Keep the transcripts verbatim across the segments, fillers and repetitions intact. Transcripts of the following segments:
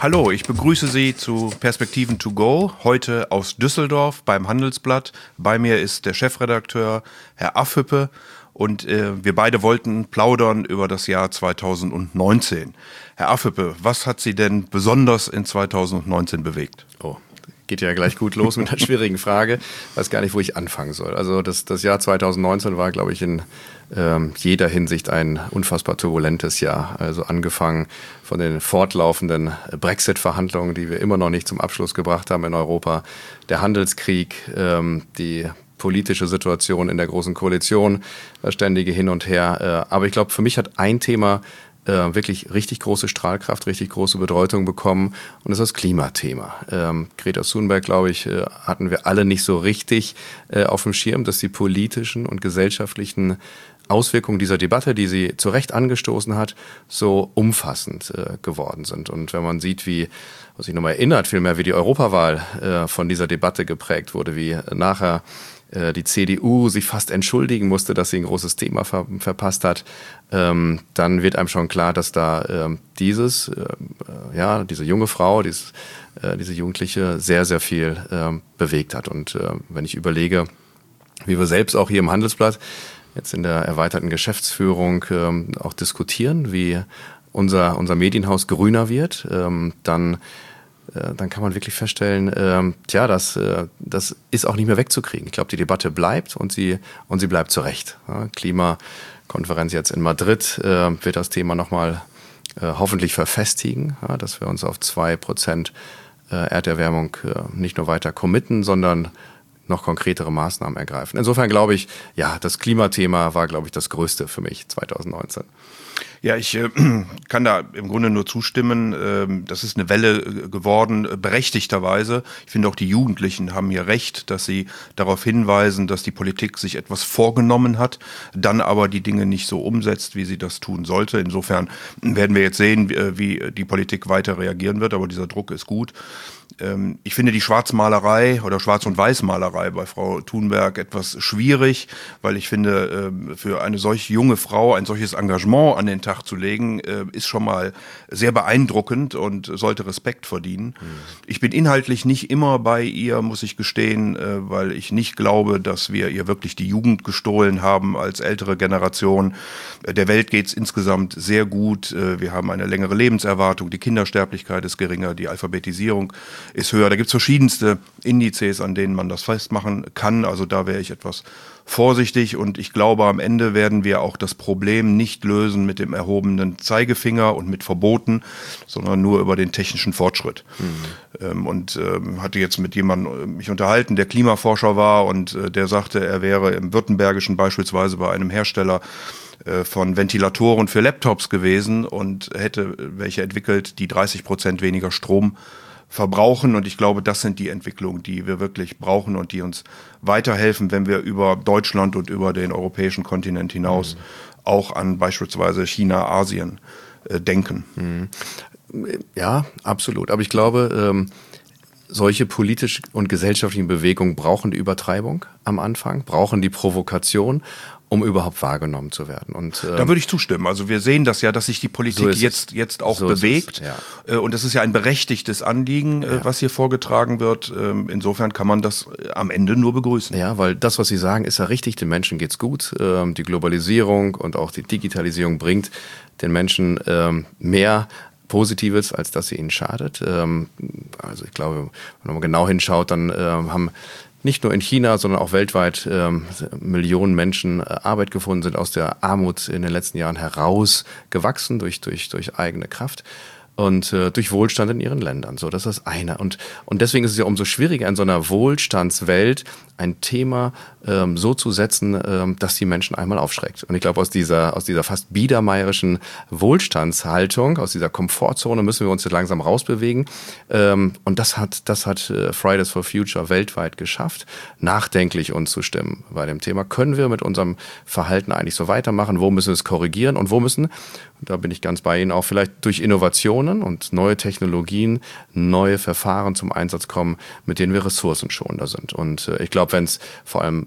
Hallo, ich begrüße Sie zu Perspektiven to go, heute aus Düsseldorf beim Handelsblatt. Bei mir ist der Chefredakteur, Herr Affüppe, und äh, wir beide wollten plaudern über das Jahr zweitausendneunzehn. Herr Affüppe, was hat Sie denn besonders in zweitausendneunzehn bewegt? Oh, geht ja gleich gut los mit einer schwierigen Frage. Ich weiß gar nicht, wo ich anfangen soll. Also das, das Jahr zweitausendneunzehn war, glaube ich, in ähm, jeder Hinsicht ein unfassbar turbulentes Jahr. Also angefangen von den fortlaufenden Brexit-Verhandlungen, die wir immer noch nicht zum Abschluss gebracht haben in Europa, der Handelskrieg, ähm, die politische Situation in der Großen Koalition, das ständige Hin und Her. Äh, aber ich glaube, für mich hat ein Thema Äh, wirklich richtig große Strahlkraft, richtig große Bedeutung bekommen, und das ist das Klimathema. Ähm, Greta Thunberg, glaube ich, äh, hatten wir alle nicht so richtig äh, auf dem Schirm, dass die politischen und gesellschaftlichen Auswirkungen dieser Debatte, die sie zu Recht angestoßen hat, so umfassend äh, geworden sind. Und wenn man sieht, wie, was sich nochmal erinnert, vielmehr wie die Europawahl äh, von dieser Debatte geprägt wurde, wie nachher die C D U sich fast entschuldigen musste, dass sie ein großes Thema ver- verpasst hat, ähm, dann wird einem schon klar, dass da ähm, dieses, äh, ja, diese junge Frau, dieses, äh, diese Jugendliche sehr, sehr viel ähm, bewegt hat. Und äh, wenn ich überlege, wie wir selbst auch hier im Handelsblatt jetzt in der erweiterten Geschäftsführung ähm, auch diskutieren, wie unser, unser Medienhaus grüner wird, ähm, dann dann kann man wirklich feststellen, ähm, tja, das, äh, das ist auch nicht mehr wegzukriegen. Ich glaube, die Debatte bleibt und sie, und sie bleibt zu Recht. Ja, Klimakonferenz jetzt in Madrid äh, wird das Thema nochmal äh, hoffentlich verfestigen, ja, dass wir uns auf zwei Prozent äh, Erderwärmung äh, nicht nur weiter committen, sondern noch konkretere Maßnahmen ergreifen. Insofern glaube ich, ja, das Klimathema war, glaube ich, das Größte für mich zweitausendneunzehn. Ja, ich äh, kann da im Grunde nur zustimmen. Ähm, das ist eine Welle geworden, äh, berechtigterweise. Ich finde auch, die Jugendlichen haben hier recht, dass sie darauf hinweisen, dass die Politik sich etwas vorgenommen hat, dann aber die Dinge nicht so umsetzt, wie sie das tun sollte. Insofern werden wir jetzt sehen, wie, wie die Politik weiter reagieren wird, aber dieser Druck ist gut. Ähm, ich finde die Schwarzmalerei oder Schwarz- und Weißmalerei bei Frau Thunberg etwas schwierig, weil ich finde, äh, für eine solch junge Frau ein solches Engagement an den Tag zu legen, äh, ist schon mal sehr beeindruckend und sollte Respekt verdienen. Mhm. Ich bin inhaltlich nicht immer bei ihr, muss ich gestehen, äh, weil ich nicht glaube, dass wir ihr wirklich die Jugend gestohlen haben als ältere Generation. Äh, der Welt geht's insgesamt sehr gut. Äh, wir haben eine längere Lebenserwartung, die Kindersterblichkeit ist geringer, die Alphabetisierung ist höher. Da gibt's verschiedenste Indizes, an denen man das festmachen kann. Also da wäre ich etwas vorsichtig, und ich glaube, am Ende werden wir auch das Problem nicht lösen mit dem erhobenen Zeigefinger und mit Verboten, sondern nur über den technischen Fortschritt. Mhm. Ähm, und ähm, hatte jetzt mit jemandem mich unterhalten, der Klimaforscher war, und äh, der sagte, er wäre im Württembergischen beispielsweise bei einem Hersteller äh, von Ventilatoren für Laptops gewesen und hätte welche entwickelt, die dreißig Prozent weniger Strom verbrauchen. Und ich glaube, das sind die Entwicklungen, die wir wirklich brauchen und die uns weiterhelfen, wenn wir über Deutschland und über den europäischen Kontinent hinaus mhm. auch an beispielsweise China, Asien äh, denken. Mhm. Ja, absolut. Aber ich glaube, ähm, solche politisch und gesellschaftlichen Bewegungen brauchen die Übertreibung am Anfang, brauchen die Provokation, um überhaupt wahrgenommen zu werden. Und, ähm, da würde ich zustimmen. Also wir sehen das ja, dass sich die Politik so jetzt, jetzt auch so bewegt. Es, ja. Und das ist ja ein berechtigtes Anliegen, ja. was hier vorgetragen wird. Insofern kann man das am Ende nur begrüßen. Ja, weil das, was Sie sagen, ist ja richtig. Den Menschen geht's gut. Die Globalisierung und auch die Digitalisierung bringt den Menschen mehr Positives, als dass sie ihnen schadet. Also ich glaube, wenn man genau hinschaut, dann haben nicht nur in China, sondern auch weltweit ähm, Millionen Menschen äh, Arbeit gefunden, sind aus der Armut in den letzten Jahren herausgewachsen durch, durch, durch eigene Kraft und äh, durch Wohlstand in ihren Ländern. So, das ist das eine. Und, und deswegen ist es ja umso schwieriger, in so einer Wohlstandswelt ein Thema ähm, so zu setzen, ähm, dass die Menschen einmal aufschreckt. Und ich glaube, aus dieser, aus dieser fast biedermeierischen Wohlstandshaltung, aus dieser Komfortzone müssen wir uns jetzt langsam rausbewegen. Ähm, und das hat, das hat äh, Fridays for Future weltweit geschafft, nachdenklich uns zu stimmen bei dem Thema. Können wir mit unserem Verhalten eigentlich so weitermachen? Wo müssen wir es korrigieren? Und wo müssen, da bin ich ganz bei Ihnen, auch vielleicht durch Innovationen und neue Technologien, neue Verfahren zum Einsatz kommen, mit denen wir ressourcenschonender sind. Und äh, ich glaube, wenn es vor allem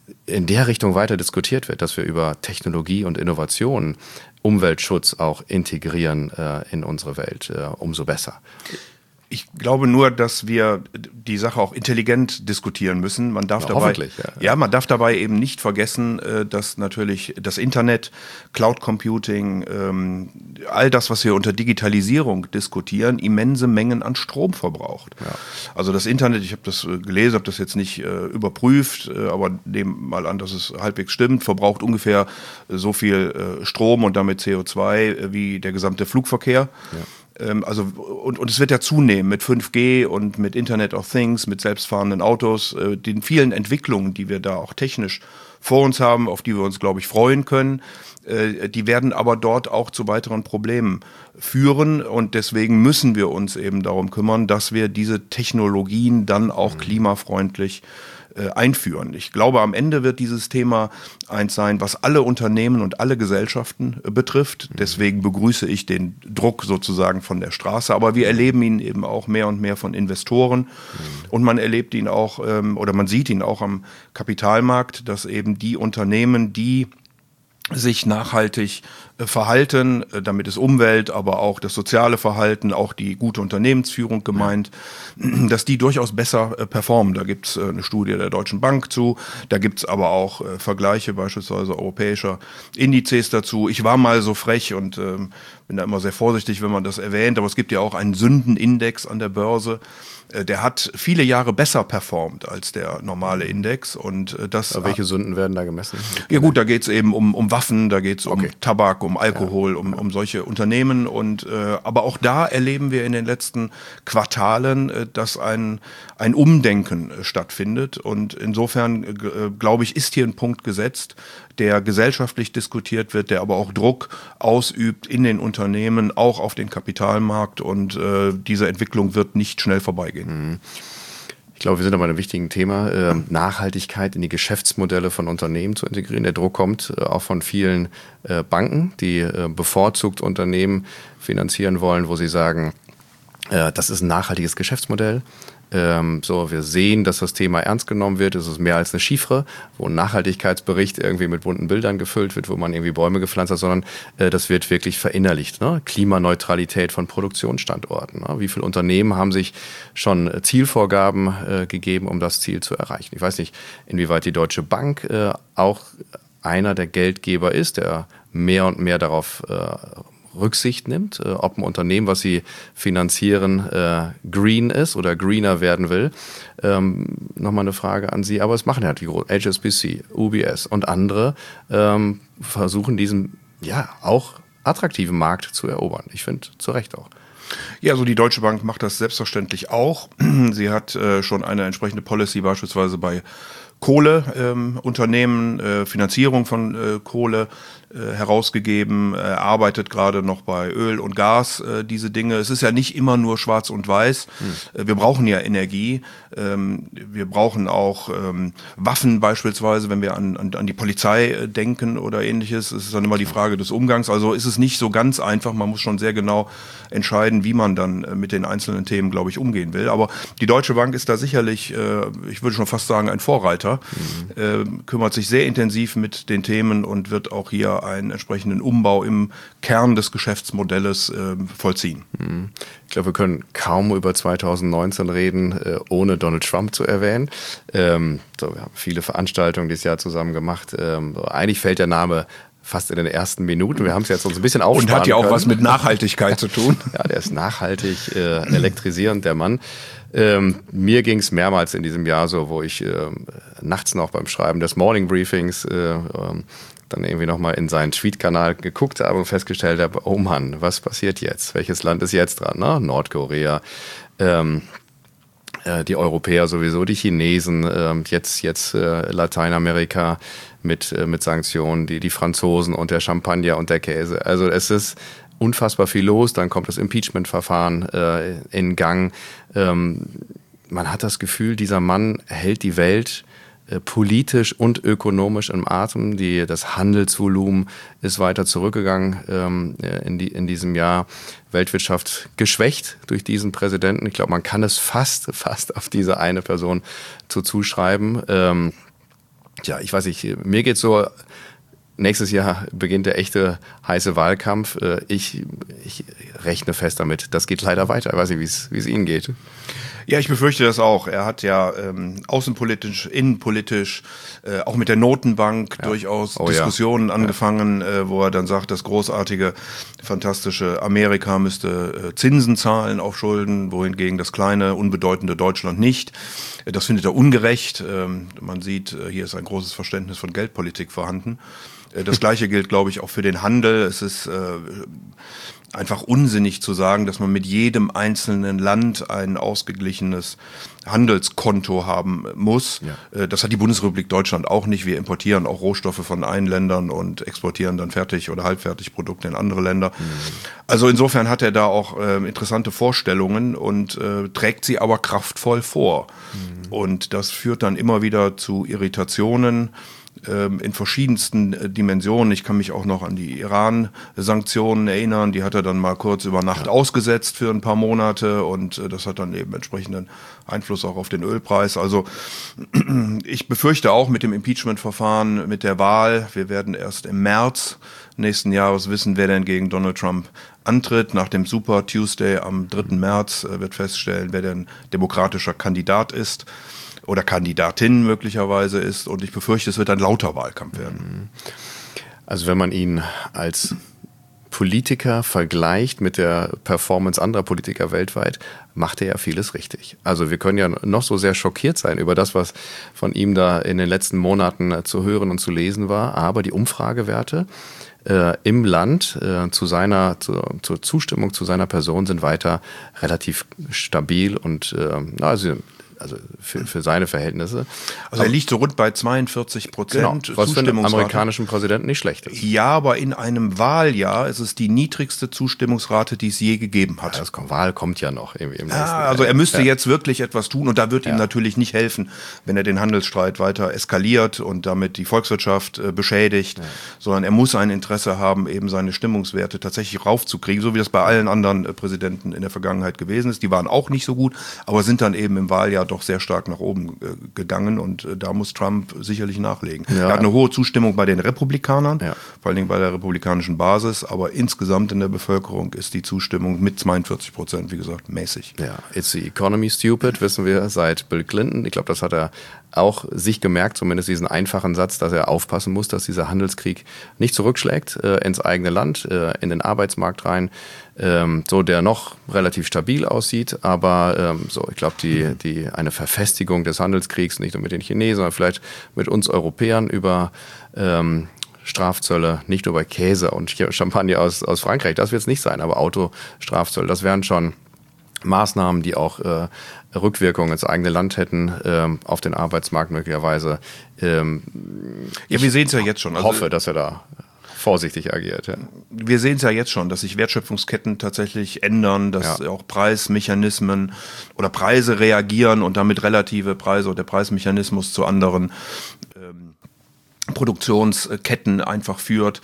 in der Richtung weiter diskutiert wird, dass wir über Technologie und Innovation Umweltschutz auch integrieren äh, in unsere Welt, äh, umso besser. Ich glaube nur, dass wir die Sache auch intelligent diskutieren müssen. Man darf ja, dabei, hoffentlich, ja. ja, man darf dabei eben nicht vergessen, dass natürlich das Internet, Cloud Computing, ähm, all das, was wir unter Digitalisierung diskutieren, immense Mengen an Strom verbraucht. Ja. Also das Internet, ich habe das gelesen, habe das jetzt nicht äh, überprüft, äh, aber nehmen mal an, dass es halbwegs stimmt, verbraucht ungefähr so viel äh, Strom und damit C O zwei äh, wie der gesamte Flugverkehr. Ja. Also, und, und es wird ja zunehmen mit fünf G und mit Internet of Things, mit selbstfahrenden Autos, äh, den vielen Entwicklungen, die wir da auch technisch vor uns haben, auf die wir uns, glaube ich, freuen können. Äh, die werden aber dort auch zu weiteren Problemen führen und deswegen müssen wir uns eben darum kümmern, dass wir diese Technologien dann auch mhm. klimafreundlich einführen. Ich glaube, am Ende wird dieses Thema eins sein, was alle Unternehmen und alle Gesellschaften betrifft. Deswegen begrüße ich den Druck sozusagen von der Straße. Aber wir erleben ihn eben auch mehr und mehr von Investoren. Und man erlebt ihn auch, oder man sieht ihn auch am Kapitalmarkt, dass eben die Unternehmen, die sich nachhaltig äh, verhalten, äh, damit ist Umwelt, aber auch das soziale Verhalten, auch die gute Unternehmensführung gemeint, ja. dass die durchaus besser äh, performen. Da gibt's äh, eine Studie der Deutschen Bank zu, da gibt's aber auch äh, Vergleiche beispielsweise europäischer Indizes dazu. Ich war mal so frech und äh, bin da immer sehr vorsichtig, wenn man das erwähnt, aber es gibt ja auch einen Sündenindex an der Börse. Der hat viele Jahre besser performt als der normale Index. Und das. Aber welche Sünden werden da gemessen? Ja gut, da geht es eben um, um Waffen, da geht es um okay. Tabak, um Alkohol, ja. um, um solche Unternehmen. Und äh, aber auch da erleben wir in den letzten Quartalen, äh, dass ein, ein Umdenken äh, stattfindet. Und insofern, äh, glaube ich, ist hier ein Punkt gesetzt, der gesellschaftlich diskutiert wird, der aber auch Druck ausübt in den Unternehmen, auch auf den Kapitalmarkt. Und äh, diese Entwicklung wird nicht schnell vorbeigehen. Ich glaube, wir sind aber bei einem wichtigen Thema, äh, Nachhaltigkeit in die Geschäftsmodelle von Unternehmen zu integrieren. Der Druck kommt äh, auch von vielen äh, Banken, die äh, bevorzugt Unternehmen finanzieren wollen, wo sie sagen, äh, das ist ein nachhaltiges Geschäftsmodell. Ähm, so, wir sehen, dass das Thema ernst genommen wird. Es ist mehr als eine Chiffre, wo ein Nachhaltigkeitsbericht irgendwie mit bunten Bildern gefüllt wird, wo man irgendwie Bäume gepflanzt hat, sondern äh, das wird wirklich verinnerlicht. Ne? Klimaneutralität von Produktionsstandorten. Ne? Wie viele Unternehmen haben sich schon Zielvorgaben äh, gegeben, um das Ziel zu erreichen? Ich weiß nicht, inwieweit die Deutsche Bank äh, auch einer der Geldgeber ist, der mehr und mehr darauf äh, Rücksicht nimmt, äh, ob ein Unternehmen, was sie finanzieren, äh, green ist oder greener werden will. Ähm, Nochmal eine Frage an Sie, aber es machen ja die H S B C, U B S und andere ähm, versuchen diesen ja auch attraktiven Markt zu erobern. Ich finde, zu Recht auch. Ja, also die Deutsche Bank macht das selbstverständlich auch. Sie hat äh, schon eine entsprechende Policy beispielsweise bei Kohleunternehmen, ähm, äh, Finanzierung von äh, Kohle äh, herausgegeben, äh, arbeitet gerade noch bei Öl und Gas, äh, diese Dinge. Es ist ja nicht immer nur schwarz und weiß. Hm. Äh, wir brauchen ja Energie. Ähm, wir brauchen auch ähm, Waffen beispielsweise, wenn wir an, an, an die Polizei äh, denken oder ähnliches. Es ist dann immer die Frage des Umgangs. Also ist es nicht so ganz einfach. Man muss schon sehr genau entscheiden, wie man dann äh, mit den einzelnen Themen, glaube ich, umgehen will. Aber die Deutsche Bank ist da sicherlich, äh, ich würde schon fast sagen, ein Vorreiter. Mhm. Äh, kümmert sich sehr intensiv mit den Themen und wird auch hier einen entsprechenden Umbau im Kern des Geschäftsmodells äh, vollziehen. Mhm. Ich glaube, wir können kaum über zweitausendneunzehn reden, äh, ohne Donald Trump zu erwähnen. Ähm, so, wir haben viele Veranstaltungen dieses Jahr zusammen gemacht. Ähm, so, eigentlich fällt der Name fast in den ersten Minuten. Wir haben es jetzt uns ein bisschen aufsparen Und hat ja auch können. was mit Nachhaltigkeit zu tun. Ja, der ist nachhaltig, äh, elektrisierend, der Mann. Ähm, mir ging es mehrmals in diesem Jahr so, wo ich äh, nachts noch beim Schreiben des Morning Briefings äh, äh, dann irgendwie nochmal in seinen Tweet-Kanal geguckt habe und festgestellt habe, oh Mann, was passiert jetzt? Welches Land ist jetzt dran? Ne? Nordkorea, ähm, äh, die Europäer sowieso, die Chinesen, äh, jetzt, jetzt äh, Lateinamerika mit, äh, mit Sanktionen, die, die Franzosen und der Champagner und der Käse. Also es ist unfassbar viel los, dann kommt das Impeachment-Verfahren äh, in Gang. Ähm, man hat das Gefühl, dieser Mann hält die Welt äh, politisch und ökonomisch im Atem. Die, das Handelsvolumen ist weiter zurückgegangen ähm, in, die, in diesem Jahr. Weltwirtschaft geschwächt durch diesen Präsidenten. Ich glaube, man kann es fast, fast auf diese eine Person zu zuschreiben. Ähm, Tja, ich weiß nicht, mir geht's so, nächstes Jahr beginnt der echte heiße Wahlkampf. Ich, ich rechne fest damit, das geht leider weiter. Ich weiß nicht, wie es wie es Ihnen geht. Ja, ich befürchte das auch. Er hat ja ähm, außenpolitisch, innenpolitisch, äh, auch mit der Notenbank ja. durchaus oh, Diskussionen ja. angefangen, ja. Äh, wo er dann sagt, das großartige, fantastische Amerika müsste äh, Zinsen zahlen auf Schulden, wohingegen das kleine, unbedeutende Deutschland nicht. Äh, das findet er ungerecht. Ähm, man sieht, äh, hier ist ein großes Verständnis von Geldpolitik vorhanden. Äh, das Gleiche gilt, glaube ich, auch für den Handel. Es ist äh, einfach unsinnig zu sagen, dass man mit jedem einzelnen Land ein ausgeglichenes Handelskonto haben muss. Ja. Das hat die Bundesrepublik Deutschland auch nicht. Wir importieren auch Rohstoffe von einen Ländern und exportieren dann fertig oder halbfertig Produkte in andere Länder. Mhm. Also insofern hat er da auch äh, interessante Vorstellungen und äh, trägt sie aber kraftvoll vor. Mhm. Und das führt dann immer wieder zu Irritationen in verschiedensten Dimensionen. Ich kann mich auch noch an die Iran-Sanktionen erinnern. Die hat er dann mal kurz über Nacht ja. ausgesetzt für ein paar Monate und das hat dann eben entsprechenden Einfluss auch auf den Ölpreis. Also ich befürchte auch mit dem Impeachment-Verfahren, mit der Wahl, wir werden erst im März nächsten Jahres wissen, wer denn gegen Donald Trump antritt. Nach dem Super Tuesday am dritten März wird feststellen, wer denn demokratischer Kandidat ist oder Kandidatin möglicherweise ist. Und ich befürchte, es wird ein lauter Wahlkampf werden. Also wenn man ihn als Politiker vergleicht mit der Performance anderer Politiker weltweit, macht er ja vieles richtig. Also wir können ja noch so sehr schockiert sein über das, was von ihm da in den letzten Monaten zu hören und zu lesen war. Aber die Umfragewerte äh, im Land äh, zu seiner, zu, zur Zustimmung zu seiner Person sind weiter relativ stabil und äh, also Also für, für seine Verhältnisse. Also er liegt so rund bei zweiundvierzig Prozent genau, was für einen amerikanischen Präsidenten nicht schlecht ist. Ja, aber in einem Wahljahr ist es die niedrigste Zustimmungsrate, die es je gegeben hat. Ja, das Wahl kommt ja noch im, im ja, also er müsste ja. jetzt wirklich etwas tun und da wird ja. ihm natürlich nicht helfen, wenn er den Handelsstreit weiter eskaliert und damit die Volkswirtschaft äh, beschädigt, ja. sondern er muss ein Interesse haben, eben seine Stimmungswerte tatsächlich raufzukriegen, so wie das bei allen anderen äh, Präsidenten in der Vergangenheit gewesen ist. Die waren auch nicht so gut, aber sind dann eben im Wahljahr doch sehr stark nach oben äh, gegangen und äh, da muss Trump sicherlich nachlegen. Ja. Er hat eine hohe Zustimmung bei den Republikanern, ja. vor allen Dingen bei der republikanischen Basis, aber insgesamt in der Bevölkerung ist die Zustimmung mit zweiundvierzig Prozent, wie gesagt, mäßig. Ja, it's the economy stupid, wissen wir seit Bill Clinton. Ich glaube, das hat er auch sich gemerkt, zumindest diesen einfachen Satz, dass er aufpassen muss, dass dieser Handelskrieg nicht zurückschlägt äh, ins eigene Land, äh, in den Arbeitsmarkt rein, ähm, so der noch relativ stabil aussieht, aber ähm, so, ich glaube, die, die eine Verfestigung des Handelskriegs, nicht nur mit den Chinesen, sondern vielleicht mit uns Europäern über ähm, Strafzölle, nicht nur bei Käse und Champagner aus, aus Frankreich, das wird es nicht sein, aber Autostrafzölle, das wären schon Maßnahmen, die auch äh, Rückwirkungen ins eigene Land hätten, ähm, auf den Arbeitsmarkt möglicherweise. Ähm, ja, wir sehen es ja jetzt schon. Ich also, hoffe, dass er da vorsichtig agiert. Ja. Wir sehen es ja jetzt schon, dass sich Wertschöpfungsketten tatsächlich ändern, dass ja. auch Preismechanismen oder Preise reagieren und damit relative Preise oder der Preismechanismus zu anderen ähm, Produktionsketten einfach führt.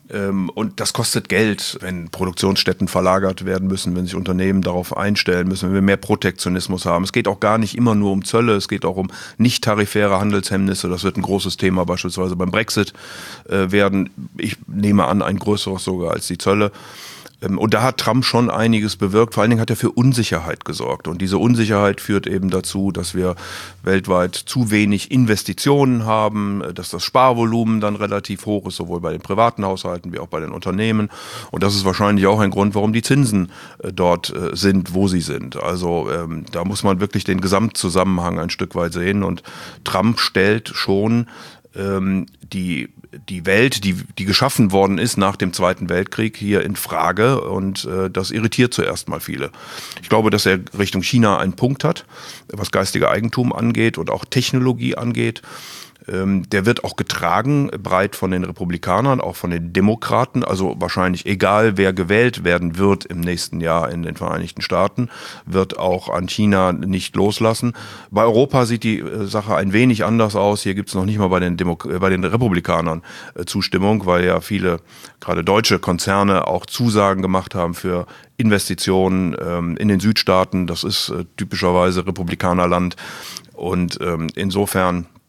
Und das kostet Geld, wenn Produktionsstätten verlagert werden müssen, wenn sich Unternehmen darauf einstellen müssen, wenn wir mehr Protektionismus haben. Es geht auch gar nicht immer nur um Zölle, es geht auch um nicht tarifäre Handelshemmnisse. Das wird ein großes Thema beispielsweise beim Brexit werden. Ich nehme an, ein größeres sogar als die Zölle. Und da hat Trump schon einiges bewirkt. Vor allen Dingen hat er für Unsicherheit gesorgt. Und diese Unsicherheit führt eben dazu, dass wir weltweit zu wenig Investitionen haben, dass das Sparvolumen dann relativ hoch ist, sowohl bei den privaten Haushalten wie auch bei den Unternehmen. Und das ist wahrscheinlich auch ein Grund, warum die Zinsen dort sind, wo sie sind. Also ähm, da muss man wirklich den Gesamtzusammenhang ein Stück weit sehen. Und Trump stellt schon ähm, die die Welt, die, die geschaffen worden ist nach dem Zweiten Weltkrieg, hier in Frage und äh, das irritiert zuerst mal viele. Ich glaube, dass er Richtung China einen Punkt hat, was geistige Eigentum angeht und auch Technologie angeht. Ähm, der wird auch getragen, breit von den Republikanern, auch von den Demokraten, also wahrscheinlich egal, wer gewählt werden wird im nächsten Jahr in den Vereinigten Staaten, wird auch an China nicht loslassen. Bei Europa sieht die äh, Sache ein wenig anders aus. Hier gibt es noch nicht mal bei den, Demo- äh, bei den Republikanern äh, Zustimmung, weil ja viele, gerade deutsche Konzerne, auch Zusagen gemacht haben für Investitionen ähm, in den Südstaaten. Das ist äh, typischerweise Republikanerland und ähm, insofern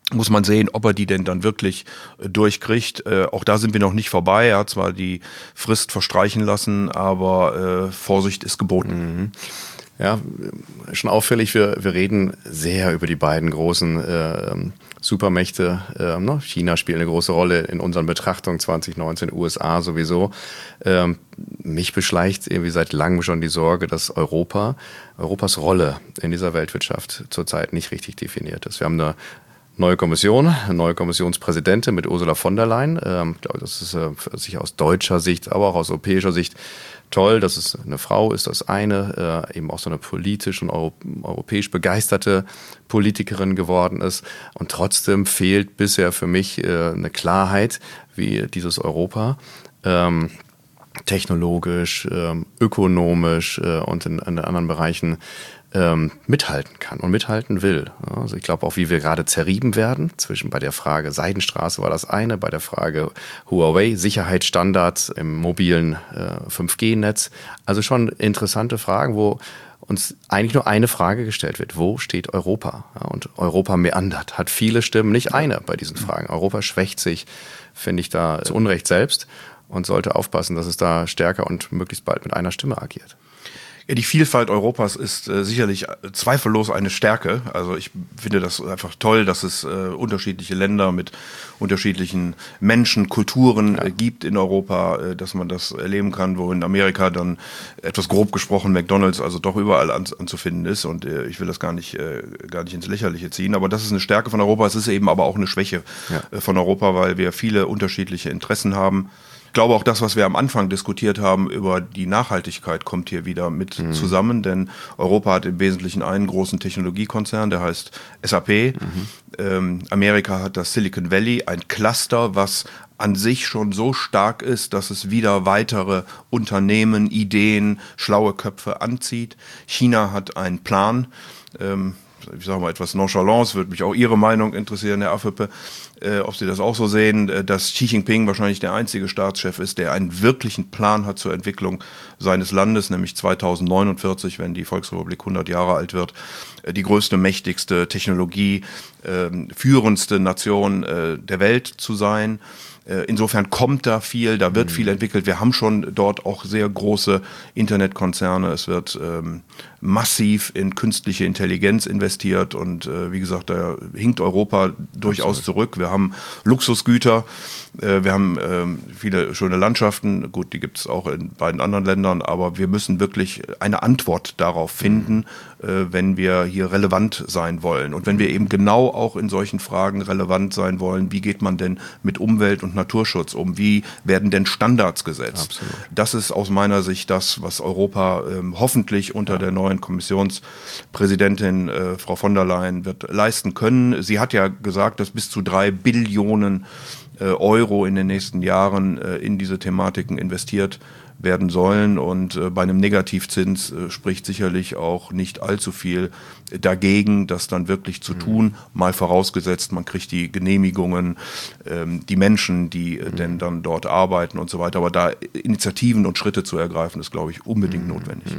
Muss man sehen, ob er die denn dann wirklich äh, durchkriegt. Äh, auch da sind wir noch nicht vorbei. Er hat zwar die Frist verstreichen lassen, aber äh, Vorsicht ist geboten. Mhm. Ja, schon auffällig, wir, wir reden sehr über die beiden großen äh, Supermächte. Äh, ne? China spielt eine große Rolle in unseren Betrachtungen zwanzig neunzehn, U S A sowieso. Ähm, mich beschleicht irgendwie seit langem schon die Sorge, dass Europa, Europas Rolle in dieser Weltwirtschaft zurzeit nicht richtig definiert ist. Wir haben eine neue Kommission, eine neue Kommissionspräsidentin mit Ursula von der Leyen. Ähm, ich glaube, das ist äh, für sich aus deutscher Sicht, aber auch aus europäischer Sicht toll, dass es eine Frau ist, das eine, äh, eben auch so eine politisch und euro europäisch begeisterte Politikerin geworden ist. Und trotzdem fehlt bisher für mich äh, eine Klarheit, wie dieses Europa ähm, technologisch, ähm, ökonomisch äh, und in, in anderen Bereichen ähm, mithalten kann und mithalten will. Also ich glaube auch, wie wir gerade zerrieben werden, zwischen bei der Frage Seidenstraße war das eine, bei der Frage Huawei, Sicherheitsstandards im mobilen äh, fünf G Netz. Also schon interessante Fragen, wo uns eigentlich nur eine Frage gestellt wird. Wo steht Europa? Ja, und Europa meandert, hat viele Stimmen, nicht eine bei diesen Fragen. Europa schwächt sich, finde ich, da zu Unrecht selbst und sollte aufpassen, dass es da stärker und möglichst bald mit einer Stimme agiert. Ja, die Vielfalt Europas ist äh, sicherlich äh, zweifellos eine Stärke. Also ich finde das einfach toll, dass es äh, unterschiedliche Länder mit unterschiedlichen Menschen, Kulturen ja. äh, gibt in Europa, äh, dass man das erleben kann, wo in Amerika dann etwas grob gesprochen McDonald's also doch überall an, anzufinden ist. Und äh, ich will das gar nicht, äh, gar nicht ins Lächerliche ziehen. Aber das ist eine Stärke von Europa. Es ist eben aber auch eine Schwäche ja. äh, von Europa, weil wir viele unterschiedliche Interessen haben. Ich glaube auch das, was wir am Anfang diskutiert haben über die Nachhaltigkeit, kommt hier wieder mit mhm. zusammen, denn Europa hat im Wesentlichen einen großen Technologiekonzern, der heißt S A P. Mhm. Ähm, Amerika hat das Silicon Valley, ein Cluster, was an sich schon so stark ist, dass es wieder weitere Unternehmen, Ideen, schlaue Köpfe anzieht. China hat einen Plan. Ähm, ich sage mal etwas Nonchalance, würde mich auch Ihre Meinung interessieren, Herr Affüppe, äh, ob Sie das auch so sehen, äh, dass Xi Jinping wahrscheinlich der einzige Staatschef ist, der einen wirklichen Plan hat zur Entwicklung seines Landes, nämlich zweitausendneunundvierzig, wenn die Volksrepublik hundert Jahre alt wird, äh, die größte, mächtigste Technologie, äh, führendste Nation äh, der Welt zu sein. Insofern kommt da viel, da wird viel entwickelt. Wir haben schon dort auch sehr große Internetkonzerne. Es wird ähm, massiv in künstliche Intelligenz investiert und äh, wie gesagt, da hinkt Europa durchaus Absolut. zurück. Wir haben Luxusgüter, äh, wir haben ähm, viele schöne Landschaften. Gut, die gibt es auch in beiden anderen Ländern, aber wir müssen wirklich eine Antwort darauf finden, mhm. äh, wenn wir hier relevant sein wollen. Und wenn wir eben genau auch in solchen Fragen relevant sein wollen, wie geht man denn mit Umwelt und Naturschutz um? Wie werden denn Standards gesetzt? Absolut. Das ist aus meiner Sicht das, was Europa ähm, hoffentlich unter ja. der neuen Kommissionspräsidentin äh, Frau von der Leyen wird leisten können. Sie hat ja gesagt, dass bis zu drei Billionen äh, Euro in den nächsten Jahren äh, in diese Thematiken investiert werden sollen und äh, bei einem Negativzins äh, spricht sicherlich auch nicht allzu viel dagegen, das dann wirklich zu mhm. tun, mal vorausgesetzt, man kriegt die Genehmigungen, ähm, die Menschen, die äh, mhm. denn dann dort arbeiten und so weiter, aber da Initiativen und Schritte zu ergreifen, ist, glaube ich, unbedingt mhm. notwendig.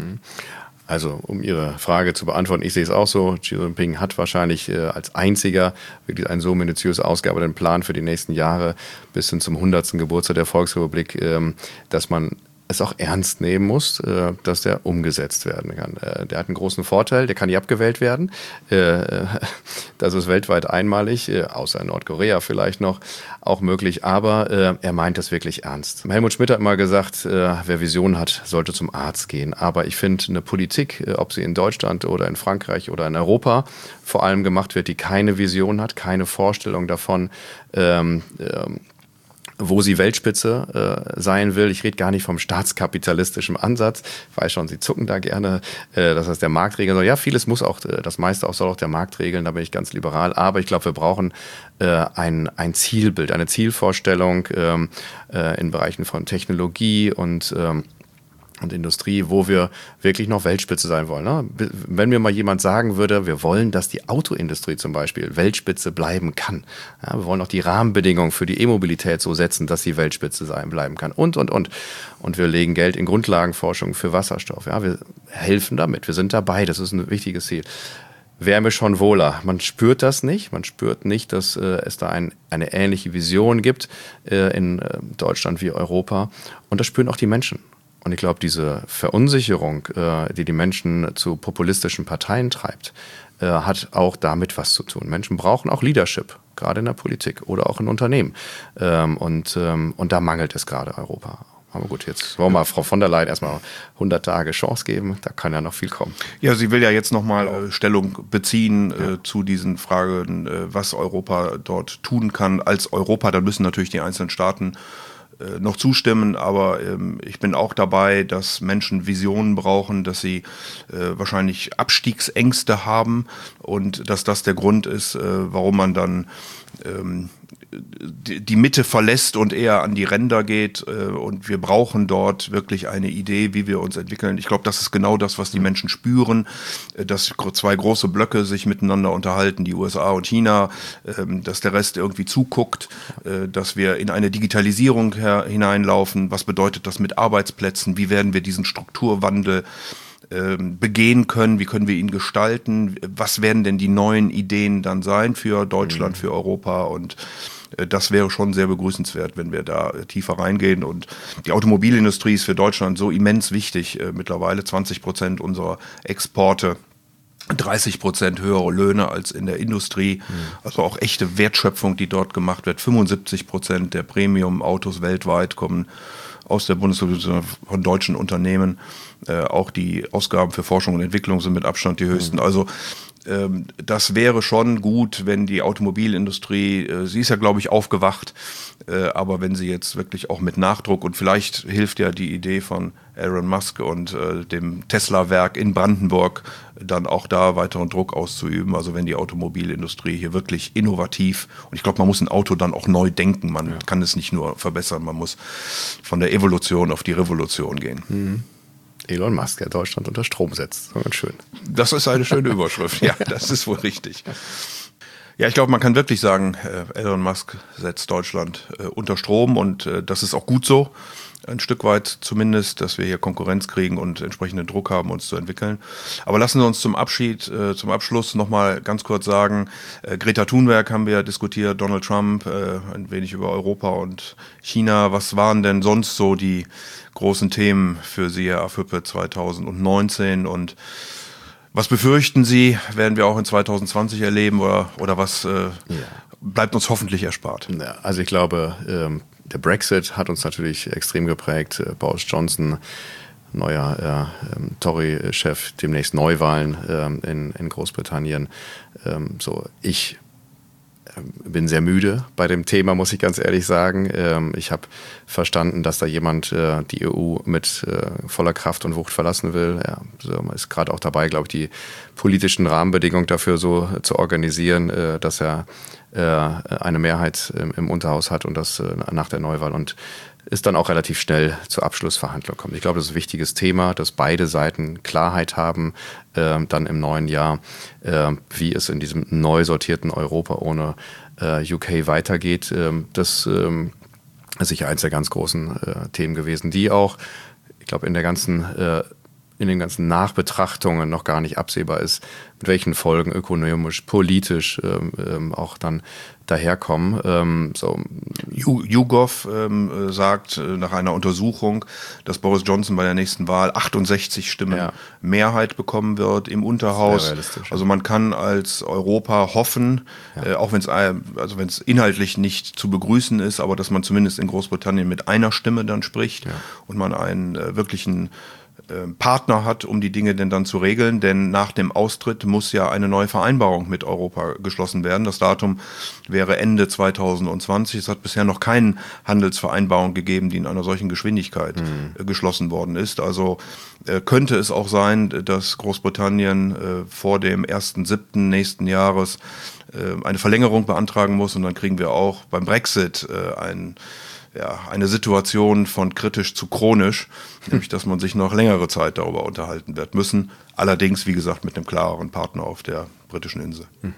Also, um Ihre Frage zu beantworten, ich sehe es auch so, Xi Jinping hat wahrscheinlich äh, als einziger wirklich einen so minutiös ausgearbeiteten Plan für die nächsten Jahre bis hin zum hundertsten Geburtstag der Volksrepublik, ähm, dass man es auch ernst nehmen muss, dass der umgesetzt werden kann. Der hat einen großen Vorteil, der kann nicht abgewählt werden. Das ist weltweit einmalig, außer in Nordkorea vielleicht noch, auch möglich. Aber er meint das wirklich ernst. Helmut Schmidt hat mal gesagt, wer Visionen hat, sollte zum Arzt gehen. Aber ich finde, eine Politik, ob sie in Deutschland oder in Frankreich oder in Europa vor allem gemacht wird, die keine Vision hat, keine Vorstellung davon, ähm, ähm, wo sie Weltspitze äh, sein will. Ich rede gar nicht vom staatskapitalistischen Ansatz. Ich weiß schon, Sie zucken da gerne, äh, dass das der Markt regeln soll. Ja, vieles muss auch, das meiste auch soll auch der Markt regeln, da bin ich ganz liberal. Aber ich glaube, wir brauchen äh, ein, ein Zielbild, eine Zielvorstellung ähm, äh, in Bereichen von Technologie und ähm, und Industrie, wo wir wirklich noch Weltspitze sein wollen. Ne? Wenn mir mal jemand sagen würde, wir wollen, dass die Autoindustrie zum Beispiel Weltspitze bleiben kann. Ja, wir wollen auch die Rahmenbedingungen für die E-Mobilität so setzen, dass sie Weltspitze sein bleiben kann. Und, und, und. Und wir legen Geld in Grundlagenforschung für Wasserstoff. Ja, wir helfen damit. Wir sind dabei. Das ist ein wichtiges Ziel. wäre mir schon wohler. Man spürt das nicht. Man spürt nicht, dass äh, es da ein, eine ähnliche Vision gibt äh, in äh, Deutschland wie Europa. Und das spüren auch die Menschen. Und ich glaube, diese Verunsicherung, äh, die die Menschen zu populistischen Parteien treibt, äh, hat auch damit was zu tun. Menschen brauchen auch Leadership, gerade in der Politik oder auch in Unternehmen. Ähm, und, ähm, und da mangelt es gerade Europa. Aber gut, jetzt wollen wir Frau von der Leyen erstmal hundert Tage Chance geben. Da kann ja noch viel kommen. Ja, sie will ja jetzt nochmal äh, Stellung beziehen äh, ja. zu diesen Fragen, äh, was Europa dort tun kann als Europa. Da müssen natürlich die einzelnen Staaten äh, noch zustimmen. Aber ähm, ich bin auch dabei, dass Menschen Visionen brauchen, dass sie äh, wahrscheinlich Abstiegsängste haben und dass das der Grund ist, äh, warum man dann ähm, die Mitte verlässt und eher an die Ränder geht, und wir brauchen dort wirklich eine Idee, wie wir uns entwickeln. Ich glaube, das ist genau das, was die Menschen spüren, dass zwei große Blöcke sich miteinander unterhalten, die U S A und China, dass der Rest irgendwie zuguckt, dass wir in eine Digitalisierung hineinlaufen. Was bedeutet das mit Arbeitsplätzen? Wie werden wir diesen Strukturwandel begehen können, wie können wir ihn gestalten, was werden denn die neuen Ideen dann sein für Deutschland, für Europa, und das wäre schon sehr begrüßenswert, wenn wir da tiefer reingehen. Und die Automobilindustrie ist für Deutschland so immens wichtig, mittlerweile zwanzig Prozent unserer Exporte, dreißig Prozent höhere Löhne als in der Industrie, mhm. also auch echte Wertschöpfung, die dort gemacht wird. fünfundsiebzig Prozent der Premium-Autos weltweit kommen aus der Bundesrepublik von deutschen Unternehmen. Äh, auch die Ausgaben für Forschung und Entwicklung sind mit Abstand die höchsten. Mhm. Also ähm, das wäre schon gut, wenn die Automobilindustrie, äh, sie ist ja, glaube ich, aufgewacht, äh, aber wenn sie jetzt wirklich auch mit Nachdruck, und vielleicht hilft ja die Idee von Elon Musk und äh, dem Tesla-Werk in Brandenburg, dann auch da weiteren Druck auszuüben. Also wenn die Automobilindustrie hier wirklich innovativ, und ich glaube, man muss ein Auto dann auch neu denken, man ja. kann es nicht nur verbessern, man muss von der Evolution auf die Revolution gehen. Mhm. Elon Musk, der Deutschland unter Strom setzt. Ganz schön. Das ist eine schöne Überschrift. Ja, das ist wohl richtig. Ja, ich glaube, man kann wirklich sagen, äh, Elon Musk setzt Deutschland äh, unter Strom, und äh, das ist auch gut so. Ein Stück weit zumindest, dass wir hier Konkurrenz kriegen und entsprechenden Druck haben, uns zu entwickeln. Aber lassen Sie uns zum Abschied, äh, zum Abschluss nochmal ganz kurz sagen, äh, Greta Thunberg haben wir diskutiert, Donald Trump, äh, ein wenig über Europa und China. Was waren denn sonst so die großen Themen für Sie, Herr Affüppe, zwanzig neunzehn, und was befürchten Sie, werden wir auch in zwanzig zwanzig erleben, oder, oder was äh, ja. bleibt uns hoffentlich erspart? Ja, also ich glaube, ähm der Brexit hat uns natürlich extrem geprägt. Boris Johnson, neuer äh, ähm, Tory-Chef, demnächst Neuwahlen ähm, in, in Großbritannien. Ähm, so, ich ähm, bin sehr müde bei dem Thema, muss ich ganz ehrlich sagen. Ähm, ich habe verstanden, dass da jemand äh, die E U mit äh, voller Kraft und Wucht verlassen will. Er so, ist gerade auch dabei, glaube ich, die politischen Rahmenbedingungen dafür so äh, zu organisieren, äh, dass er eine Mehrheit im Unterhaus hat, und das nach der Neuwahl, und ist dann auch relativ schnell zur Abschlussverhandlung kommt. Ich glaube, das ist ein wichtiges Thema, dass beide Seiten Klarheit haben, äh, dann im neuen Jahr, äh, wie es in diesem neu sortierten Europa ohne äh, U K weitergeht. Äh, das äh, ist sicher eins der ganz großen äh, Themen gewesen, die auch, ich glaube, in der ganzen äh, in den ganzen Nachbetrachtungen noch gar nicht absehbar ist, mit welchen Folgen ökonomisch, politisch ähm, ähm, auch dann daherkommen. Ähm, so. YouGov ähm, sagt äh, nach einer Untersuchung, dass Boris Johnson bei der nächsten Wahl achtundsechzig Stimmen ja. Mehrheit bekommen wird im Unterhaus. Also man kann als Europa hoffen, ja. äh, auch wenn es also wenn es inhaltlich nicht zu begrüßen ist, aber dass man zumindest in Großbritannien mit einer Stimme dann spricht ja. und man einen äh, wirklichen Partner hat, um die Dinge denn dann zu regeln, denn nach dem Austritt muss ja eine neue Vereinbarung mit Europa geschlossen werden. Das Datum wäre Ende zwanzig zwanzig. Es hat bisher noch keine Handelsvereinbarung gegeben, die in einer solchen Geschwindigkeit mhm. geschlossen worden ist. Also äh, könnte es auch sein, dass Großbritannien äh, vor dem ersten siebten nächsten Jahres äh, eine Verlängerung beantragen muss, und dann kriegen wir auch beim Brexit äh, ein Ja, eine Situation von kritisch zu chronisch, nämlich dass man sich noch längere Zeit darüber unterhalten wird müssen. Allerdings, wie gesagt, mit einem klareren Partner auf der britischen Insel. Hm.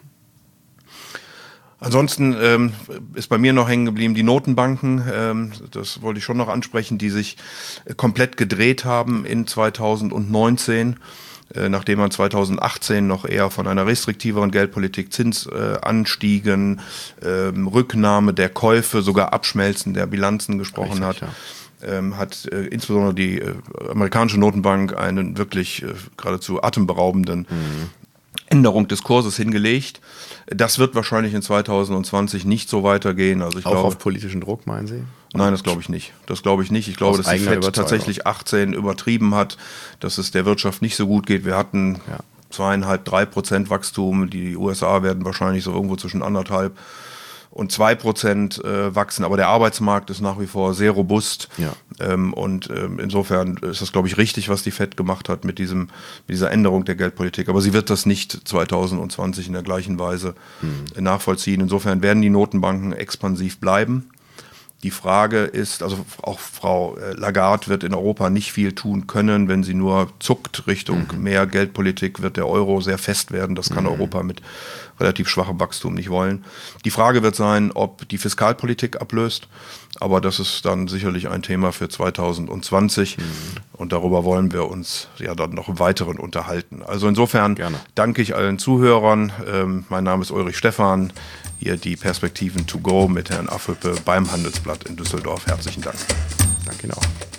Ansonsten ähm, ist bei mir noch hängen geblieben die Notenbanken, ähm, das wollte ich schon noch ansprechen, die sich komplett gedreht haben in zwanzig neunzehn. äh, nachdem man zweitausendachtzehn noch eher von einer restriktiveren Geldpolitik, Zinsanstiegen, äh, ähm, Rücknahme der Käufe, sogar Abschmelzen der Bilanzen gesprochen Richtig, hat. Ja. Ähm, hat äh, insbesondere die äh, amerikanische Notenbank einen wirklich äh, geradezu atemberaubenden mhm. Änderung des Kurses hingelegt. Das wird wahrscheinlich in zweitausendzwanzig nicht so weitergehen. Also ich Auch glaube, auf politischen Druck, meinen Sie? Nein, das glaube ich nicht. Das glaube ich nicht. Ich glaube, Aus dass die eigener Fed tatsächlich achtzehn übertrieben hat, dass es der Wirtschaft nicht so gut geht. Wir hatten Ja. zweieinhalb, drei Prozent Wachstum. Die U S A werden wahrscheinlich so irgendwo zwischen anderthalb und zwei Prozent äh, wachsen. Aber der Arbeitsmarkt ist nach wie vor sehr robust. Ja. Ähm, und ähm, insofern ist das, glaube ich, richtig, was die Fed gemacht hat mit diesem, mit dieser Änderung der Geldpolitik. Aber sie wird das nicht zweitausendzwanzig in der gleichen Weise mhm. nachvollziehen. Insofern werden die Notenbanken expansiv bleiben. Die Frage ist, also auch Frau Lagarde wird in Europa nicht viel tun können, wenn sie nur zuckt Richtung mhm. mehr Geldpolitik, wird der Euro sehr fest werden. Das kann mhm. Europa mit relativ schwachem Wachstum nicht wollen. Die Frage wird sein, ob die Fiskalpolitik ablöst, aber das ist dann sicherlich ein Thema für zweitausendzwanzig mhm. und darüber wollen wir uns ja dann noch im Weiteren unterhalten. Also insofern Gerne. danke ich allen Zuhörern. Ähm, mein Name ist Ulrich Stephan. Hier die Perspektiven to go mit Herrn Affüppe beim Handelsblatt in Düsseldorf. Herzlichen Dank. Danke Ihnen auch.